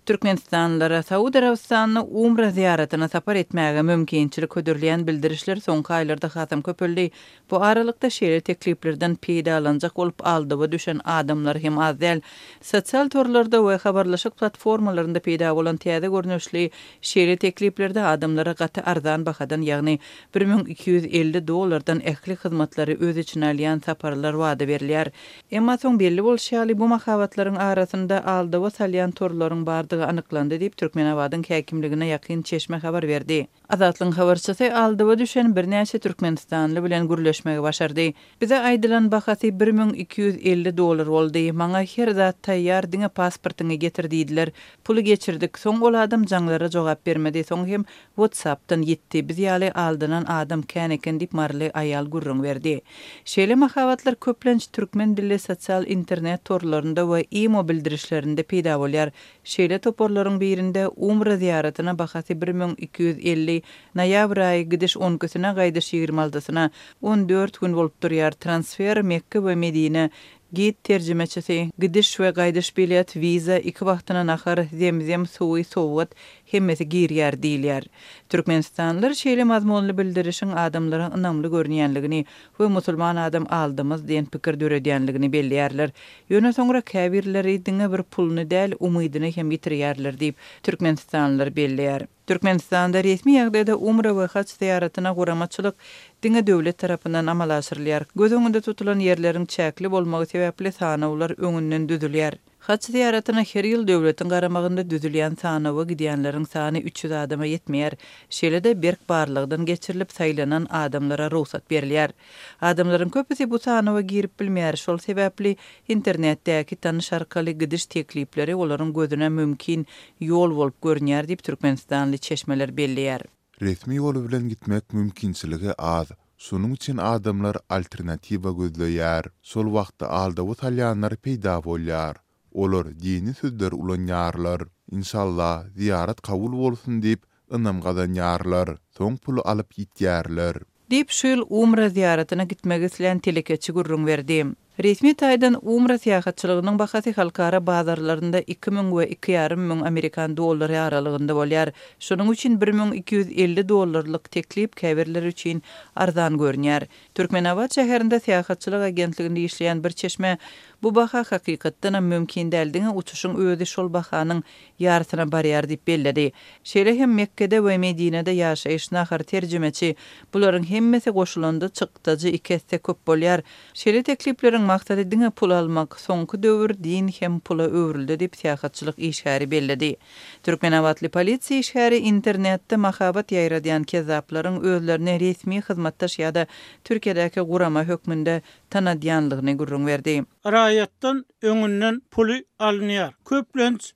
Türkmenistanlılara Saudi Arabistan'ı umra ziyaretine sapar etmäge mümkinçilik ködürleyen bildirişler soňky aýlarda hasam köpeldi. Bu aralykda şeýle tekliplerden peýdalanjak bolup aldyby düşen adamlar hem az däl. Sosial torlarda we habarlaşyk platformalarynda peýda bolan täze görnüşli şeýle tekliplerde adamlara gaty arzan bahadan, ýagny $1250 ähli hyzmatlary öz içine alýan saparlar wada berilýär. Emma soň belli bolşaly bu mahabatlaryň arasynda aldyby salýan torlaryň bardygy anyklandy diýip Türkmenabadyň häkimligine ýakyn çeşme habar berdi. Azatlyň habarçysy aldyby düşen bir näçe Türkmenistanly bilen gürleşmegi başardy. Bize aýdylan bahasy $1250 boldy. Maňa her zat taýýar, diňe pasportyňy getirdiler. Puly geçirdik. Soň ol adam jaňlara jogap bermedi. Soň hem WhatsApp'tan ýetdi. Biz ýaly aldynan adam käneken diýip marly aýal gurrun berdi. Şeýle mahabatlar köplenç türkmen dilli sosial internet torlarynda we imo bildirişlerinde peýda bolýar. Şeýle toporlaryň birinde umra ziyaretine bahasy $1250, noýabr aýy gidiş 10-syna gaýdyş 26-syna 14 gün bolup durýar. Transfer Mekke we Medine git terjimechisi gidiş we gaýdyş bilet, viza, iki wagtyna nahar, zemzem suwy, sowat hemmesi girýär diýilýär. Türkmenistanlylar şeýle mazmunly bildirişiň adamlara ynamly görnýänligini we musulman adam aldymyz diýen pikir döredýänligini bellärler. Ýöne soňra käbirleri diňe bir pulny däl, umydyny hem ýitirýärler diýip Türkmenistanlylar bellär. Türkmenistanda resmi ýagdaýda umra we haç ziyaretine guramaçylyk diňe döwlet tarapyndan amal aşyrylýar. Göz öňünde tutulan ýerleriň çäkli bolmagy sebäpli sanawlar öňünden düzülýär. Haç ziyaretine her ýyl döwletiň garamagynda düzülýän sanawy gidýänleriň sany 300 adama ýetmeýär. Şeýle-de berk barlygdan geçirilip saýlanan adamlara ruhsat berilýär. Adamlaryň köpüsi bu sanawy girip bilmeýär. Şol sebäpli internetdäki tanyş arkaly gidiş teklipleri olaryň gözüne mümkin ýol bolup görünýär diýip Türkmenistanly çeşmeler bellýär. Resmi ýol bilen gitmek mümkinçiligi az. Şonuň üçin adamlar alternatiwa gözleýär. Şol wagtda aldyby talýanlar peýda bolýar. Olar dini sözler ulanýarlar. İnşallah ziyaret kabul bolsun diýip ynam gadanýarlar. Soň pulu alyp gitýärler. Diýip şol umra ziyaretine gitmegi isleýän telekeçi gurrun berdi. Resmi taýdan umra syýahatçylygynyň bahasy halkara bazarlarynda 2000 we 2500 Amerikan dollary aralygynda bolýar. Şonuň üçin $1250 teklip käbirler üçin arzan görünýär. Türkmenabad şäherinde syýahatçylyk agentliginde işleýän bir çeşme bu baha hakykatdan mümkin däldiňe uçuşyň özi şol bahanyň ýartyna barýar diýip belledi. Şeýle hem Mekkede we Medinede ýaşaýyş nahar terjimeci bularyň hemmesi goşulandy, çykdyjy ikisi köp bolýar. Şeýle teklipleriň maksady diňe pul almak, soňky döwür din hem pula öwrüldi diýip syýahatçylyk işgäri belledi. Türkmenabadly polisiýa işgäri internetde mahabat ýaýradýan kezaplaryň özlerine resmi hyzmatdaş ýa-da Türkiýedäki gurama hökmünde tanadýanlygyny gurrun berdi. Raýatdan öňünden puly alınýar. Köplenç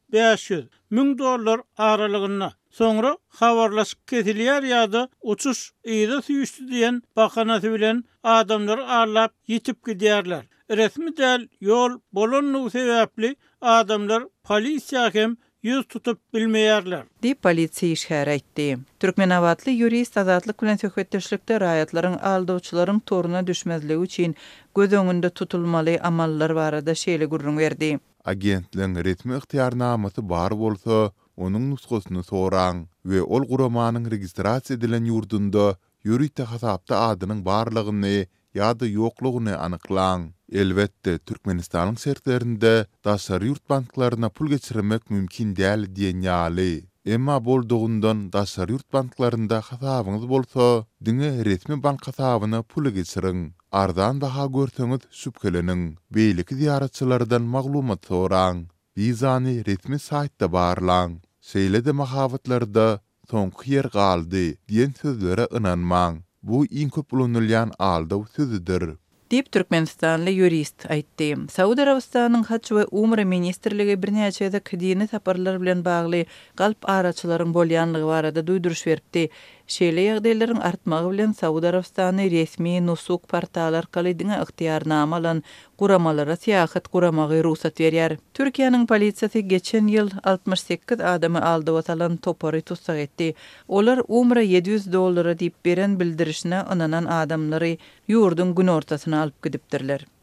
$500,000 aralygyna. Soňra habarlaşyp kesilýär ýa-da uçuş ýyda süýüşdi diýen bahanasy bilen adamlar arlap ýitip gidýärler. Resmi däl ýol bolanyny sebäpli adamlar polisiýa hem yüz tutup bilmeýärler diýip polisiýa işgäri aýtdy. Türkmenabadly ýurist azatlyk bilen söhbetdeşlikde raýatlaryň aldywçylaryň toruna düşmezligi üçin göz öňünde tutulmaly amallar barada şeýle gurrun berdi. Agentliň resmi ihtiýarnamaty bar bolsa, onuň nusgasyny soraň we ol guramanyň registrasiýa edilen ýurdunda ýürüýte hasapda adynyň barlygyny ýa-da ýoklugyny anyklaň. Elbette Türkmenistanyň sertlerinde daşary ýurt banklaryna pul geçirmek mümkin däl diýen ýaly. Emma boldugundan daşary ýurt banklarynda hasabyňyz bolsa, diňe resmi bank hasabyna pul geçiriň. Arzan baha görseňiz şüpheleniň. Beýleki ziyaretçilerden maglumat soraň. Vizany resmi saýtda barlaň. Şeýle-de mahabatlarda soňky ýer galdy diýen sözlere ynanmaň. Bu iň köp ulanylýan aldyw sözüdir diýip Türkmenistanly ýurist aýtdy. Saudi Arabistanyň haç we umra ministrligi birnäçe dini saparlar bilen bagly galp araçylaryň bolýanlygy barada duýduruş beripdi. Şeýle ýagdaýlaryň artmagy bilen Saudi Arabistany resmi nusuk portal arkaly diňe ihtiýarnama alan guramalara syýahat guramagy ruhsat berýär. Türkiýanyň polisiýasy geçen ýyl 68 adamy aldy watalan topary tutsak etdi. Olar umra $700 diýip beren bildirişine inanan adamlary ýurdun gün ortasyna alyp gidipdirler.